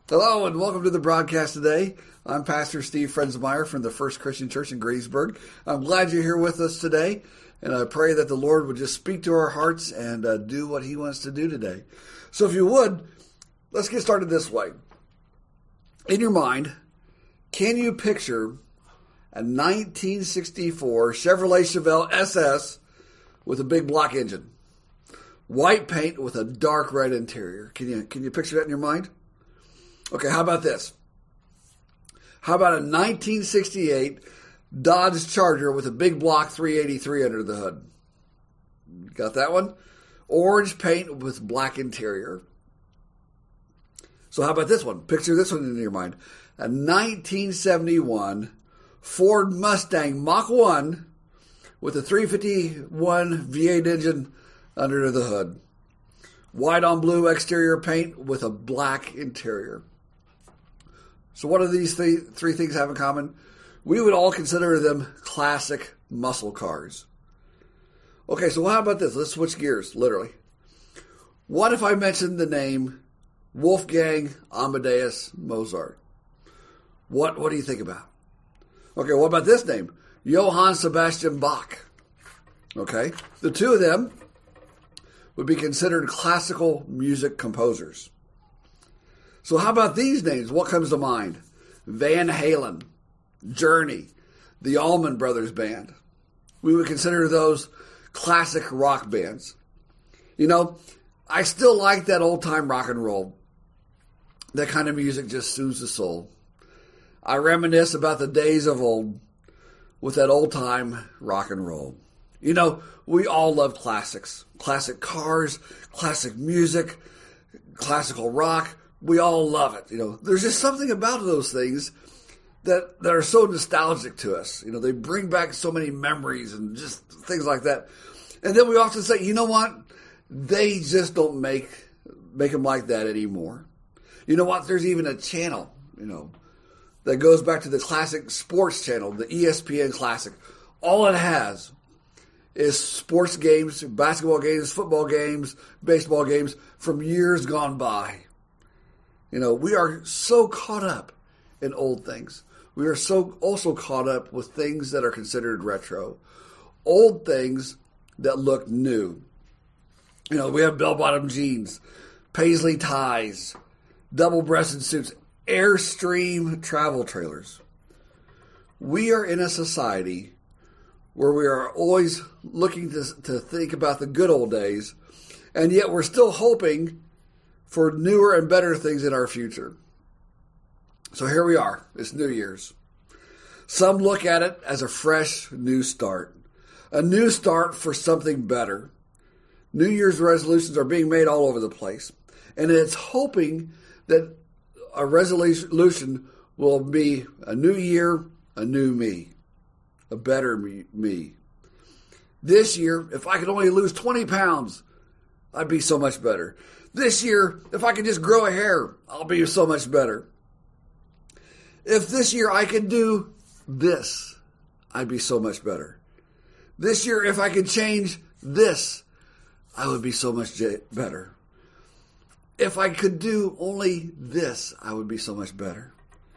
Hello and welcome to the broadcast today. I'm Pastor Steve Frensmeyer from the First Christian Church in Greensburg. I'm glad you're here with us today, and I pray that the Lord would just speak to our hearts and do what He wants to do today. So if you would, let's get started this way. In your mind, can you picture a 1964 Chevrolet Chevelle SS with a big block engine? White paint with a dark red interior. Can you picture that in your mind? Okay, how about this? How about a 1968 Dodge Charger with a big block 383 under the hood? Got that one? Orange paint with black interior. So how about this one? Picture this one in your mind. A 1971 Ford Mustang Mach 1 with a 351 V8 engine under the hood. White on blue exterior paint with a black interior. So what do these three things have in common? We would all consider them classic muscle cars. Okay, so how about this? Let's switch gears, literally. What if I mentioned the name Wolfgang Amadeus Mozart? What do you think about? Okay, what about this name? Johann Sebastian Bach. Okay, the two of them would be considered classical music composers. So how about these names? What comes to mind? Van Halen, Journey, the Allman Brothers Band. We would consider those classic rock bands. You know, I still like that old-time rock and roll. That kind of music just soothes the soul. I reminisce about the days of old with that old-time rock and roll. You know, we all love classics. Classic cars, classic music, classical rock. We all love it. You know, there's just something about those things that are so nostalgic to us. You know, they bring back so many memories and just things like that. And then we often say, you know what? They just don't make them like that anymore. You know what? There's even a channel, you know, that goes back to the classic sports channel, the ESPN Classic. All it has is sports games, basketball games, football games, baseball games from years gone by. You know, we are so caught up in old things. We are so also caught up with things that are considered retro. Old things that look new. You know, we have bell-bottom jeans, paisley ties, double-breasted suits, Airstream travel trailers. We are in a society where we are always looking to think about the good old days, and yet we're still hoping for newer and better things in our future. So here we are. It's New Year's. Some look at it as a fresh new start. A new start for something better. New Year's resolutions are being made all over the place. And it's hoping that a resolution will be a new year, a new me. A better me. This year, if I could only lose 20 pounds, I'd be so much better. This year, if I could just grow a hair, I'll be so much better. If this year I could do this, I'd be so much better. This year, if I could change this, I would be so much better. If I could do only this, I would be so much better.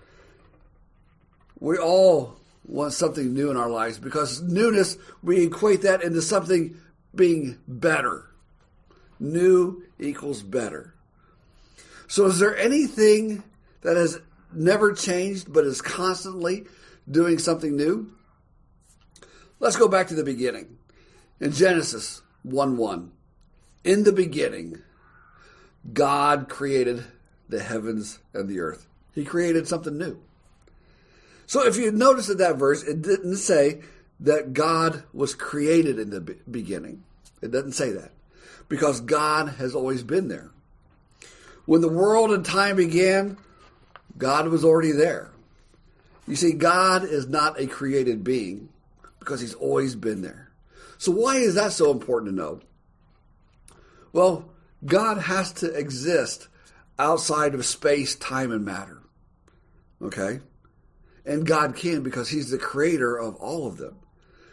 We all want something new in our lives because newness, we equate that into something being better. New equals better. So is there anything that has never changed but is constantly doing something new? Let's go back to the beginning. In Genesis 1:1, in the beginning, God created the heavens and the earth. He created something new. So if you notice in that verse, it didn't say that God was created in the beginning. It doesn't say that. Because God has always been there. When the world and time began, God was already there. You see, God is not a created being because He's always been there. So why is that so important to know? Well, God has to exist outside of space, time, and matter. Okay? And God can because He's the creator of all of them.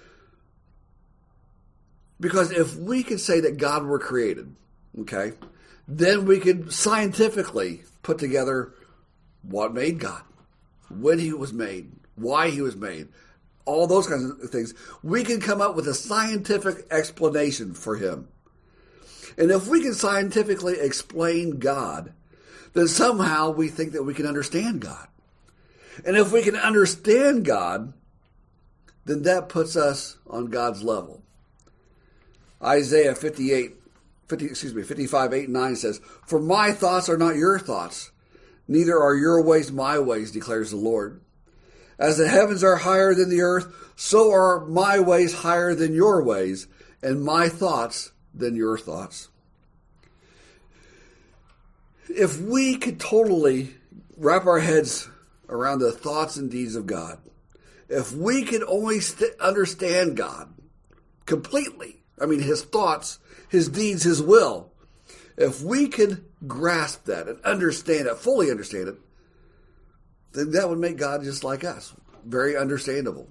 Because if we could say that God were created, okay, then we could scientifically put together what made God, when he was made, why he was made, all those kinds of things, we can come up with a scientific explanation for him. And if we can scientifically explain God, then somehow we think that we can understand God. And if we can understand God, then that puts us on God's level. Isaiah 55, 8 and 9 says, "For my thoughts are not your thoughts, neither are your ways my ways, declares the Lord. As the heavens are higher than the earth, so are my ways higher than your ways, and my thoughts than your thoughts." If we could totally wrap our heads around the thoughts and deeds of God, if we could only understand God completely, I mean his thoughts, his deeds, his will, if we could grasp that and understand it, fully understand it, then that would make God just like us, very understandable.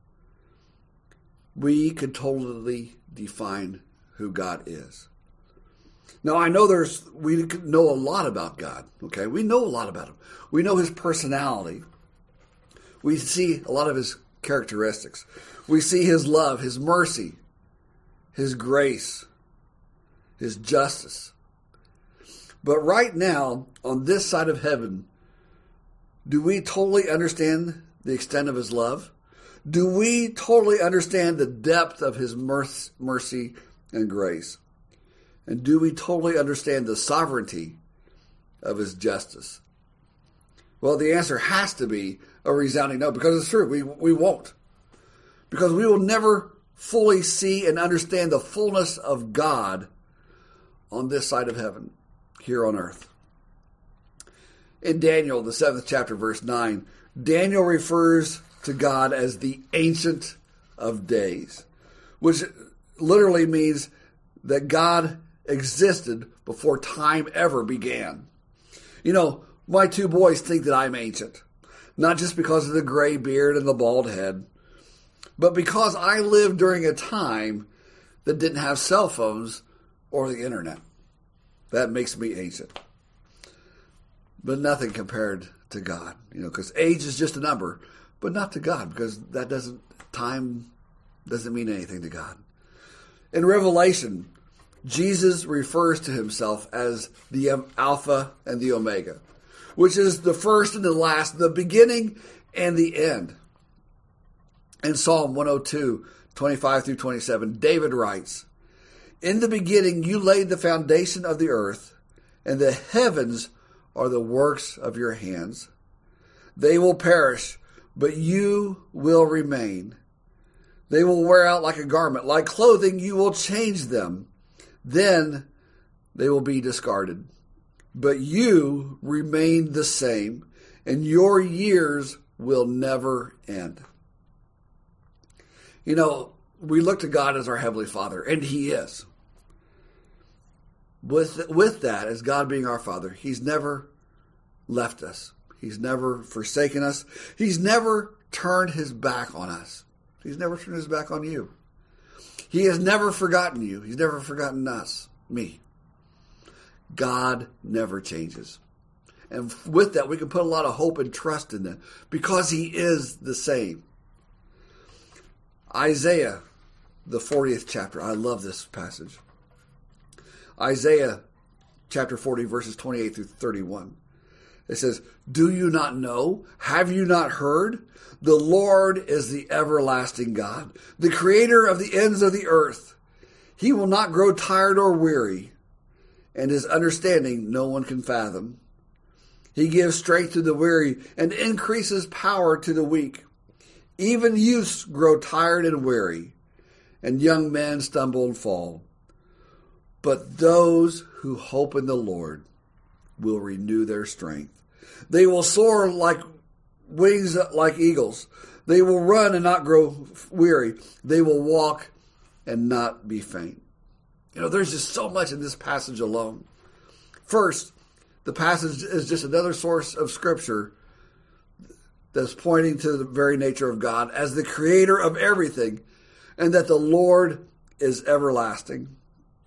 We could totally define who God is. Now, I know we know a lot about God, okay? We know a lot about him. We know his personality. We see a lot of his characteristics. We see his love, his mercy, his grace, his justice. But right now, on this side of heaven, do we totally understand the extent of his love? Do we totally understand the depth of his mercy and grace? And do we totally understand the sovereignty of his justice? Well, the answer has to be a resounding no, because it's true. We won't. Because we will never fully see and understand the fullness of God on this side of heaven, here on earth. In Daniel, the 7th chapter, verse 9, Daniel refers to God as the Ancient of Days, which literally means that God existed before time ever began. You know, my two boys think that I'm ancient, not just because of the gray beard and the bald head, but because I lived during a time that didn't have cell phones or the internet. That makes me ancient. But nothing compared to God, because age is just a number, but not to God, because time doesn't mean anything to God. In Revelation, Jesus refers to himself as the Alpha and the Omega, which is the first and the last, the beginning and the end. In Psalm 102, 25 through 27, David writes, "In the beginning you laid the foundation of the earth, and the heavens are the works of your hands. They will perish, but you will remain. They will wear out like a garment. Like clothing, you will change them. Then they will be discarded. But you remain the same, and your years will never end." We look to God as our Heavenly Father, and he is. With that, as God being our Father, he's never left us. He's never forsaken us. He's never turned his back on us. He's never turned his back on you. He has never forgotten you. He's never forgotten us, me. God never changes. And with that, we can put a lot of hope and trust in that because he is the same. Isaiah, the 40th chapter. I love this passage. Isaiah chapter 40, verses 28 through 31. It says, "Do you not know? Have you not heard? The Lord is the everlasting God, the creator of the ends of the earth. He will not grow tired or weary, and his understanding no one can fathom. He gives strength to the weary and increases power to the weak. Even youths grow tired and weary, and young men stumble and fall. But those who hope in the Lord will renew their strength. They will soar like wings like eagles. They will run and not grow weary. They will walk and not be faint." There's just so much in this passage alone. First, the passage is just another source of Scripture that's pointing to the very nature of God as the creator of everything, and that the Lord is everlasting.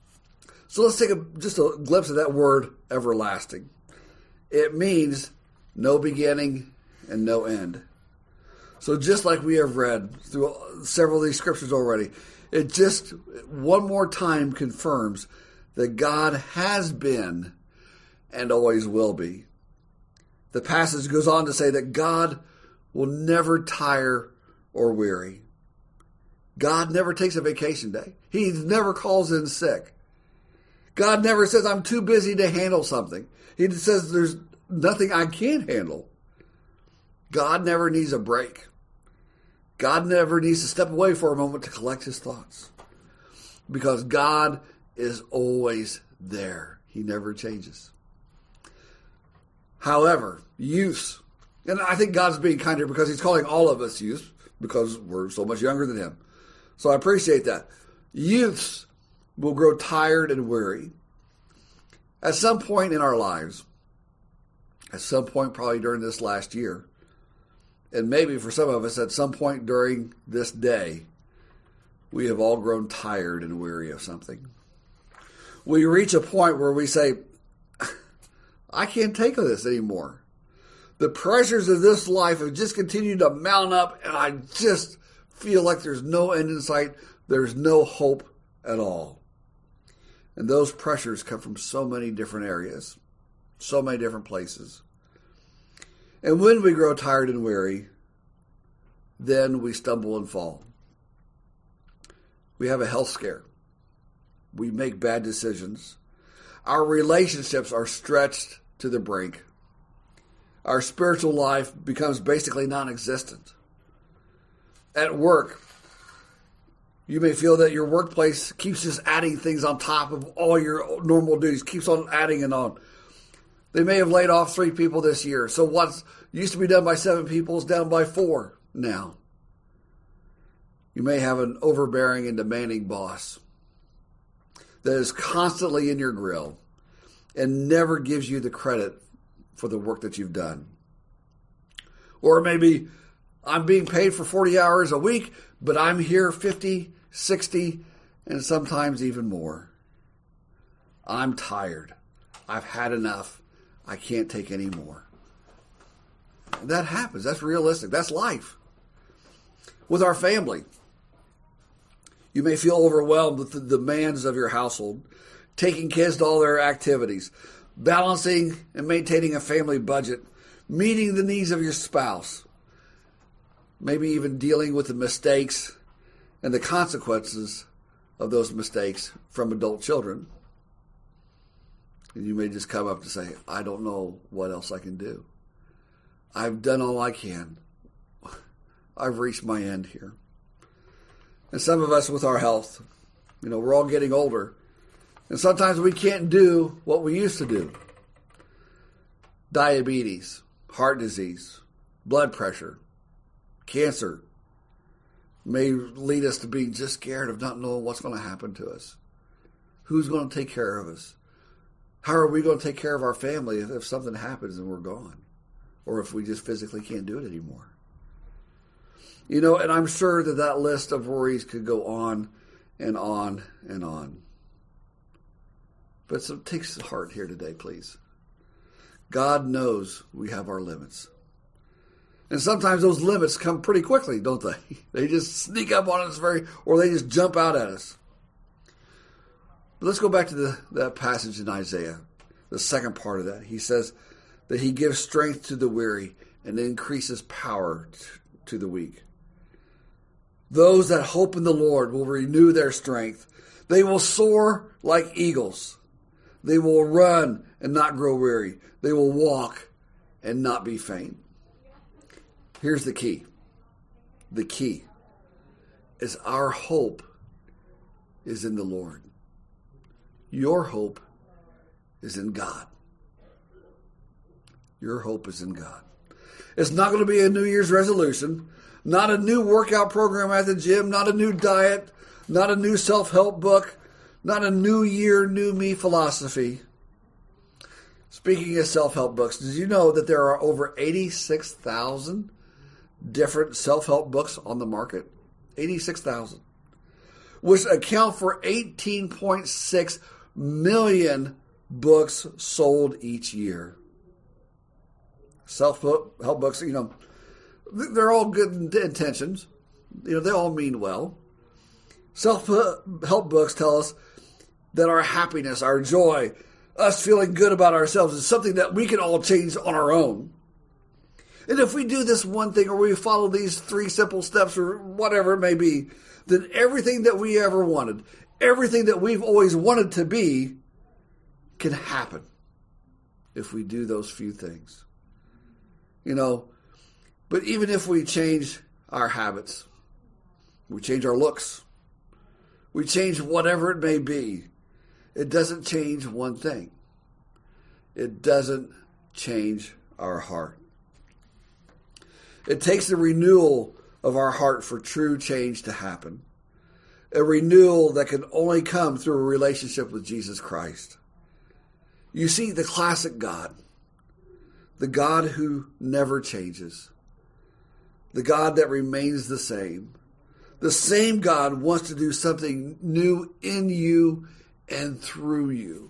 So let's take just a glimpse of that word, everlasting. It means no beginning and no end. So just like we have read through several of these scriptures already, it just one more time confirms that God has been and always will be. The passage goes on to say that God will never tire or weary. God never takes a vacation day. He never calls in sick. God never says, I'm too busy to handle something. He says, there's nothing I can't handle. God never needs a break. God never needs to step away for a moment to collect his thoughts. Because God is always there. He never changes. However, youths, and I think God's being kind here because he's calling all of us youths because we're so much younger than him. So I appreciate that. Youths will grow tired and weary. At some point in our lives, at some point probably during this last year, and maybe for some of us at some point during this day, we have all grown tired and weary of something. We reach a point where we say, I can't take this anymore. The pressures of this life have just continued to mount up, and I just feel like there's no end in sight. There's no hope at all. And those pressures come from so many different areas, so many different places. And when we grow tired and weary, then we stumble and fall. We have a health scare. We make bad decisions. Our relationships are stretched to the brink. Our spiritual life becomes basically non-existent. At work, you may feel that your workplace keeps just adding things on top of all your normal duties, keeps on adding and on. They may have laid off 3 people this year. So what used to be done by 7 people is down by 4 now. You may have an overbearing and demanding boss that is constantly in your grill and never gives you the credit for the work that you've done. Or maybe I'm being paid for 40 hours a week, but I'm here 50, 60, and sometimes even more. I'm tired. I've had enough. I can't take any more. And that happens. That's realistic. That's life. With our family, you may feel overwhelmed with the demands of your household, taking kids to all their activities, balancing and maintaining a family budget, meeting the needs of your spouse, maybe even dealing with the mistakes and the consequences of those mistakes from adult children. And you may just come up to say, I don't know what else I can do. I've done all I can. I've reached my end here. And some of us with our health, we're all getting older. And sometimes we can't do what we used to do. Diabetes, heart disease, blood pressure, cancer may lead us to being just scared of not knowing what's going to happen to us. Who's going to take care of us? How are we going to take care of our family if something happens and we're gone? Or if we just physically can't do it anymore? And I'm sure that list of worries could go on and on and on. But so take heart here today, please. God knows we have our limits. And sometimes those limits come pretty quickly, don't they? They just sneak up on us or they just jump out at us. But let's go back to that passage in Isaiah, the second part of that. He says that he gives strength to the weary and increases power to the weak. Those that hope in the Lord will renew their strength. They will soar like eagles. They will run and not grow weary. They will walk and not be faint. Here's the key. The key is our hope is in the Lord. Your hope is in God. Your hope is in God. It's not going to be a New Year's resolution, not a new workout program at the gym, not a new diet, not a new self-help book, not a new year, new me philosophy. Speaking of self-help books, did you know that there are over 86,000 different self-help books on the market? 86,000. Which account for 18.6 million books sold each year. Self-help books, they're all good intentions. They all mean well. Self-help books tell us that our happiness, our joy, us feeling good about ourselves is something that we can all change on our own. And if we do this one thing, or we follow these 3 simple steps, or whatever it may be, then everything that we ever wanted, everything that we've always wanted to be, can happen if we do those few things. But even if we change our habits, we change our looks, we change whatever it may be, it doesn't change one thing. It doesn't change our heart. It takes the renewal of our heart for true change to happen. A renewal that can only come through a relationship with Jesus Christ. You see, the classic God, the God who never changes, the God that remains the same God wants to do something new in you and through you.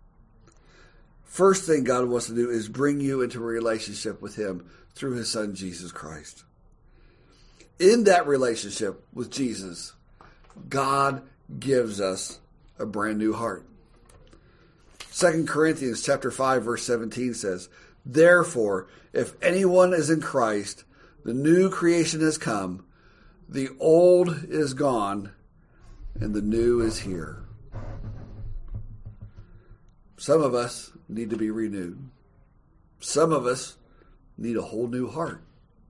First thing God wants to do is bring you into a relationship with Him through His Son, Jesus Christ. In that relationship with Jesus, God gives us a brand new heart. 2 Corinthians chapter 5, verse 17 says, "Therefore, if anyone is in Christ, the new creation has come, the old is gone, and the new is here." Some of us need to be renewed. Some of us need a whole new heart.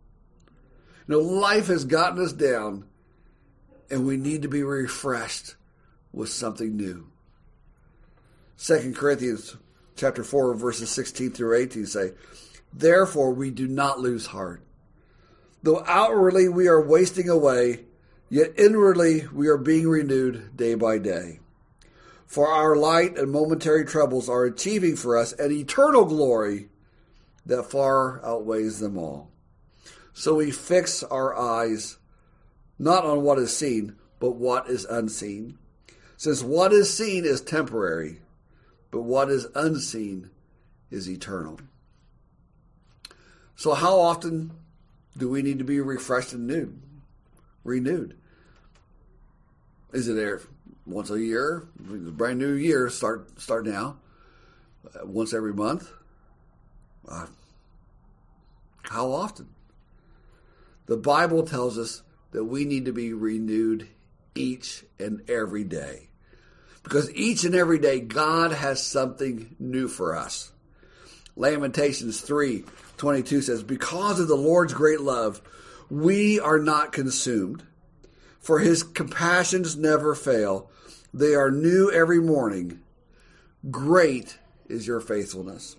Life has gotten us down, and we need to be refreshed with something new. 2 Corinthians chapter 4, verses 16 through 18 say, "Therefore we do not lose heart. Though outwardly we are wasting away, yet inwardly we are being renewed day by day. For our light and momentary troubles are achieving for us an eternal glory that far outweighs them all. So we fix our eyes not on what is seen, but what is unseen. Since what is seen is temporary, but what is unseen is eternal." So how often do we need to be refreshed and renewed? Is it there once a year? The brand new year start now. Once every month? How often? The Bible tells us that we need to be renewed each and every day. Because each and every day, God has something new for us. Lamentations 3:22 says, "Because of the Lord's great love, we are not consumed. For His compassions never fail. They are new every morning. Great is your faithfulness."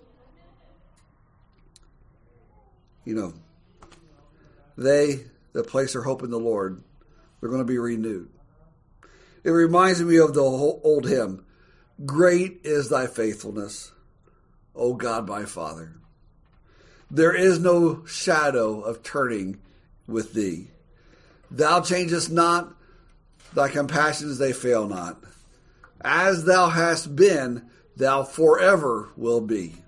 They that place their hope in the Lord, they're going to be renewed. It reminds me of the old hymn, "Great is thy faithfulness, O God my Father. There is no shadow of turning with thee. Thou changest not, thy compassions they fail not. As thou hast been, thou forever will be.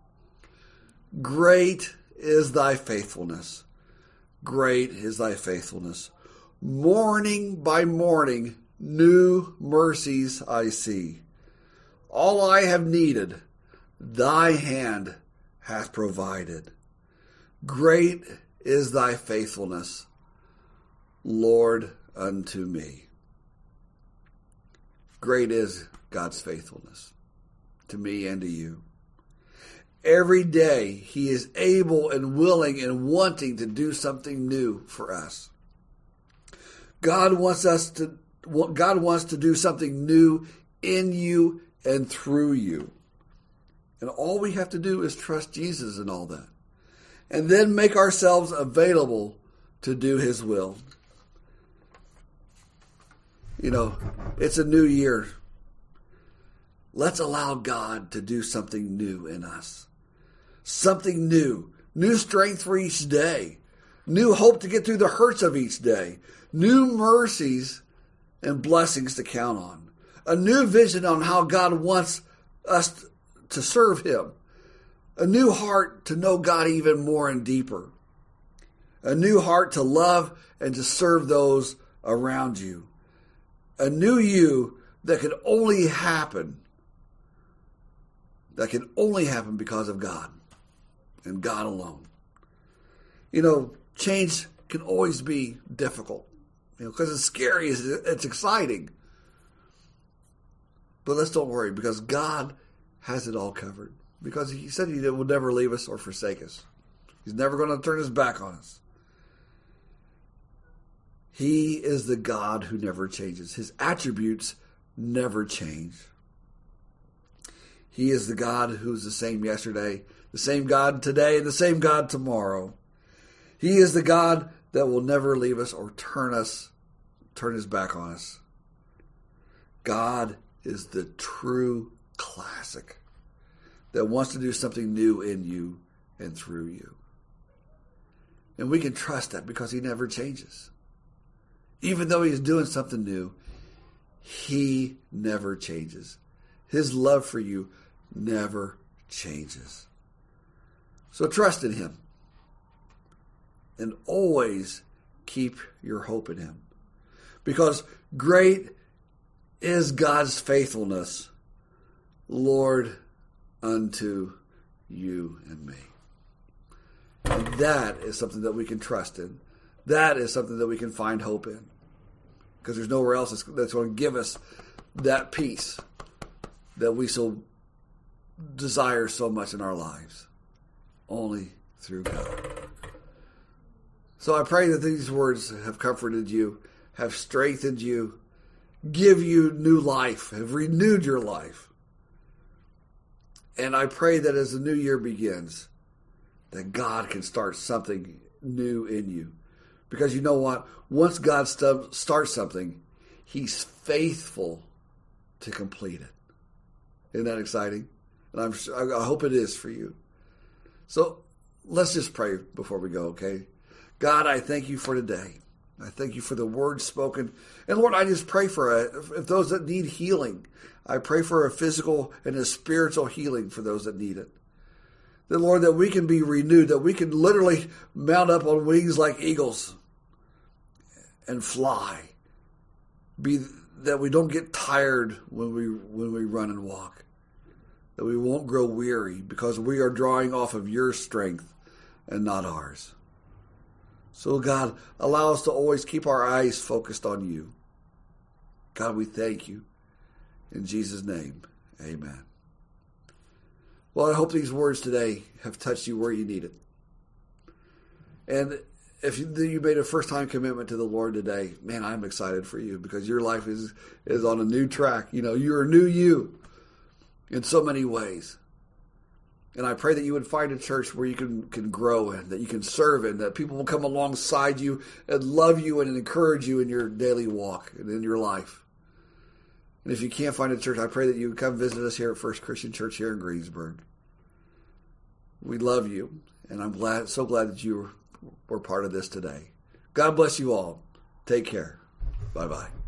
Great is thy faithfulness. Great is thy faithfulness. Morning by morning, new mercies I see. All I have needed, thy hand hath provided. Great is thy faithfulness, Lord, unto me." Great is God's faithfulness to me and to you. Every day He is able and willing and wanting to do something new for us. God wants to do something new in you and through you. And all we have to do is trust Jesus in all that. And then make ourselves available to do His will. It's a new year. Let's allow God to do something new in us. Something new. New strength for each day. New hope to get through the hurts of each day. New mercies and blessings to count on. A new vision on how God wants us to serve Him. A new heart to know God even more and deeper. A new heart to love and to serve those around you. A new you that can only happen. That can only happen because of God and God alone. You know, change can always be difficult. You know, because it's scary, it's exciting. But let's don't worry, because God has it all covered. Because He said He will never leave us or forsake us. He's never going to turn His back on us. He is the God who never changes. His attributes never change. He is the God who's the same yesterday, the same God today, and the same God tomorrow. He is the God that will never leave us or turn His back on us. God is the true classic that wants to do something new in you and through you. And we can trust that because He never changes. Even though He's doing something new, He never changes. His love for you never changes. So trust in Him. And always keep your hope in Him. Because great is God's faithfulness, Lord, unto you and me. And that is something that we can trust in. That is something that we can find hope in. Because there's nowhere else that's going to give us that peace that we so desire so much in our lives. Only through God. So I pray that these words have comforted you, have strengthened you, give you new life, have renewed your life. And I pray that as the new year begins, that God can start something new in you. Because you know what? Once God starts something, He's faithful to complete it. Isn't that exciting? And I hope it is for you. So let's just pray before we go, okay? God, I thank You for today. I thank You for the words spoken. And Lord, I just pray for if those that need healing. I pray for a physical and a spiritual healing for those that need it. That, Lord, that we can be renewed, that we can literally mount up on wings like eagles and fly. That we don't get tired when we run and walk. That we won't grow weary because we are drawing off of Your strength and not ours. So, God, allow us to always keep our eyes focused on You. God, we thank You. In Jesus' name, amen. Well, I hope these words today have touched you where you need it. And if you made a first-time commitment to the Lord today, man, I'm excited for you because your life is on a new track. You know, you're a new you in so many ways. And I pray that you would find a church where you can grow in, that you can serve in, that people will come alongside you and love you and encourage you in your daily walk and in your life. And if you can't find a church, I pray that you would come visit us here at First Christian Church here in Greensburg. We love you, and I'm so glad that you were part of this today. God bless you all. Take care. Bye-bye.